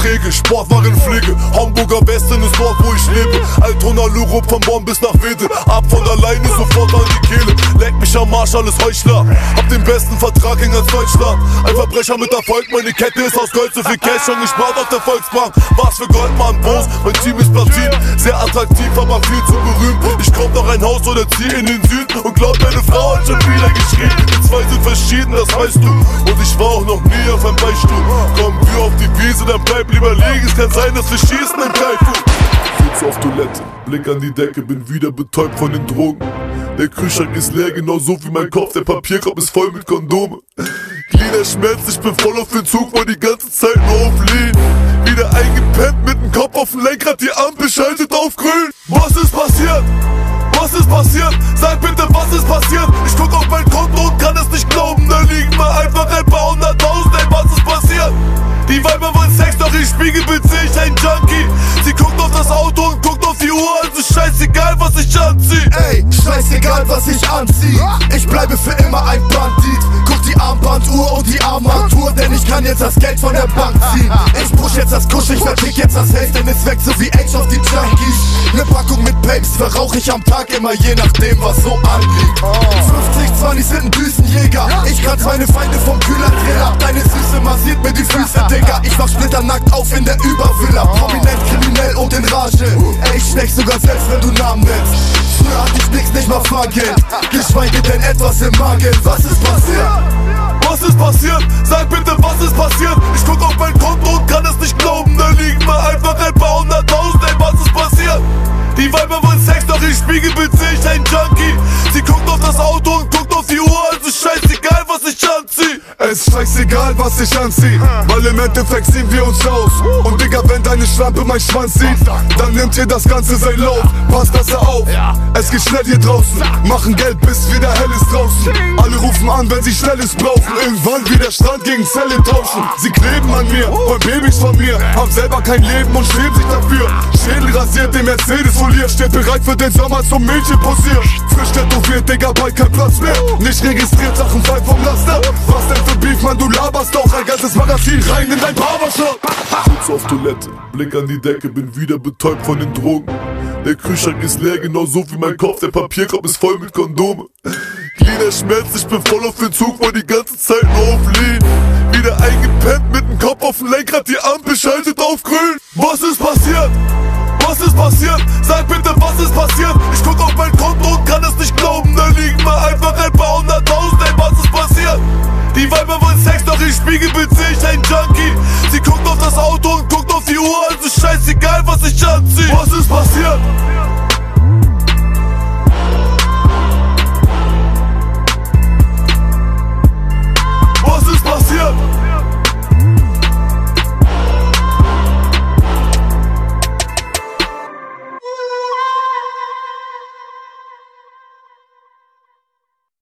Verträge, Sportwagenpflege. Hamburger Westen ist dort, wo ich lebe. Altona, Lurup, von Bonn bis nach Wedel. Ab von der Leine, sofort an die Kehle. Leck mich am Arsch, alles Heuchler. Hab den besten Vertrag in ganz Deutschland. Ein Verbrecher mit Erfolg, meine Kette ist aus Gold. So viel Cash und ich war auf der Volksbank. Was für Goldmann, Bos, mein Team ist Platin. Sehr attraktiv, aber viel zu berühmt. Ich kauf noch ein Haus oder zieh in den Süden. Und glaub, meine Frau hat schon wieder geschrien. Wir zwei sind verschieden, das weißt du. Und ich war auch noch nie auf einem Beichtstuhl. Kommen wir auf die Wiese, dann bleib lieber liegen. Es kann sein, dass wir schießen im Kaifu. Sitz auf Toilette, Blick an die Decke, bin wieder betäubt von den Drogen. Der Kühlschrank ist leer, genauso wie mein Kopf. Der Papierkorb ist voll mit Kondome. Glieder schmerzt, ich bin voll auf den Zug, war die ganze Zeit nur auf Lean. Wieder eingepennt mit dem Kopf auf dem Lenkrad, die Ampel schaltet auf grün. Was ist passiert? Was ist passiert? Sag bitte, was ist passiert? Ich guck auf mein Konto und kann es nicht glauben. Da liegen mir einfach ein paar 100.000, ey, was ist passiert? Die Weiber wollen Sex, doch im Spiegelbild seh ich einen Junkie. Sie guckt auf das Auto und guckt auf die Uhr, also scheißegal, was ich anzieh. Ey, scheißegal, was ich anzieh. Ich bleibe für immer ein Bandit. Guck die Armbanduhr und die Armatur, denn ich kann jetzt das Geld von der Bank ziehen. Ich push jetzt das Kusch, ich vertick jetzt das Haze, denn es weckt so wie Age auf die Junkies. Ne Packung mit Papes verrauch ich am Tag immer, je nachdem, was so anliegt. 50, 20 sind ein Düsenjäger. Ich kratz meine Feinde vom Kühlergrill ab. Deine Süße massiert mir die Füße, Digga. Ich wach splitternackt auf in der Übervilla. Prominent, kriminell und in Rage. Ey, ich schlecht sogar selbst, wenn du Namen nennst. Früher hatte ich nix, nicht mal Fahrgeld. Geschweige denn etwas im Magen. Was ist passiert? Was ist passiert? Sag bitte, was ist passiert? Ich guck auf mein Konto und kann es nicht glauben. Da liegen mir einfach ein paar 100.000, ey, was ist passiert? Die Weiber wollen Sex, doch im Spiegelbild seh ich einen Junkie. Sie guckt auf das Auto und guckt auf die Uhr, also scheißegal, was ich anzieh. Es ist scheißegal, was ich anzieh, weil im Endeffekt ziehen wir uns aus. Und Digga, wenn deine Schlampe mein Schwanz sieht, dann nimmt hier das Ganze sein Lauf. Passt besser auf, es geht schnell hier draußen. Machen Geld, bis wieder hell ist draußen. Alle rufen an, wenn sie Schnelles brauchen. Irgendwann wie der Strand gegen Zelle tauschen. Sie kleben an mir, wollen Babys von mir, haben selber kein Leben und schämen sich dafür. Schädel rasiert, den Mercedes foliert, steht bereit für den Sommer zum Mädchen posiert. Frisch tätowiert, Digga, bald kein Platz mehr. Nicht registriert, Sachen frei vom Laster. Was denn für Beef, man, du laberst doch ein ganzes Magazin rein in dein Barbershop. Sitz auf Toilette, Blick an die Decke, bin wieder betäubt von den Drogen. Der Kühlschrank ist leer, genauso wie mein Kopf. Der Papierkorb ist voll mit Kondome. Glieder schmerzt, ich bin voll auf den Zug, war die ganze Zeit nur auf Lean. Wieder eingepennt mit dem Kopf auf dem Lenkrad, die Ampel schaltet auf grün. Was ist passiert? Was ist passiert? Sag bitte, was ist passiert? Ich guck auf mein Konto und kann es nicht glauben. Da liegen mir einfach ein paar 100.000, ey, was ist passiert? Die Weiber wollen Sex, doch im Spiegelbild seh ich einen Junkie. Sie guckt auf das Auto und guckt auf die Uhr, also scheißegal, was ich anzieh. Was ist passiert?